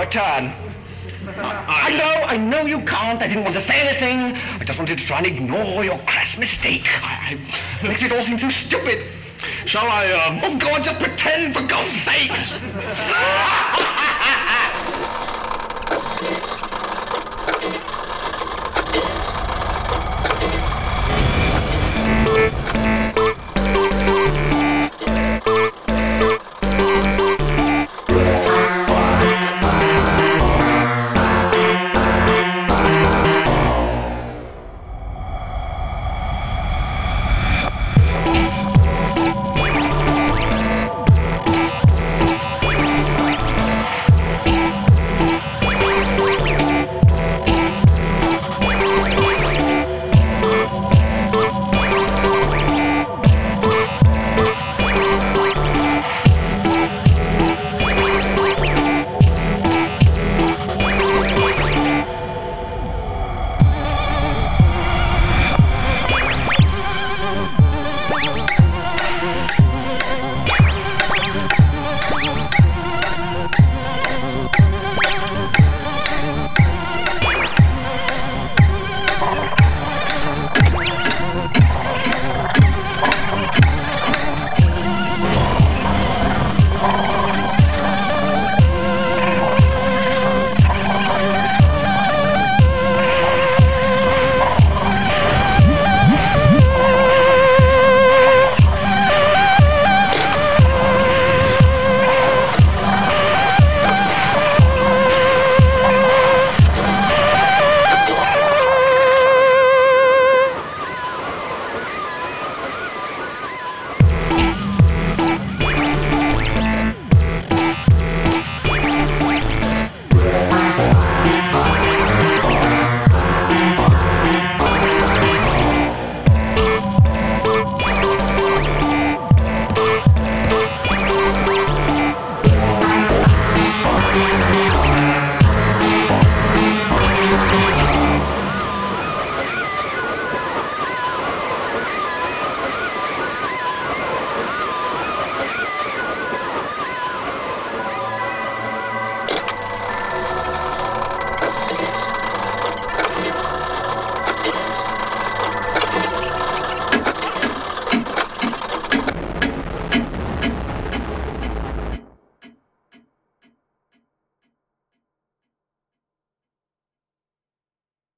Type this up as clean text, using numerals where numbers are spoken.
turn. I know you can't. I didn't want to say anything. I just wanted to try and ignore your crass mistake. Makes it all seem so stupid. Shall I, Oh, God, just pretend, for God's sake!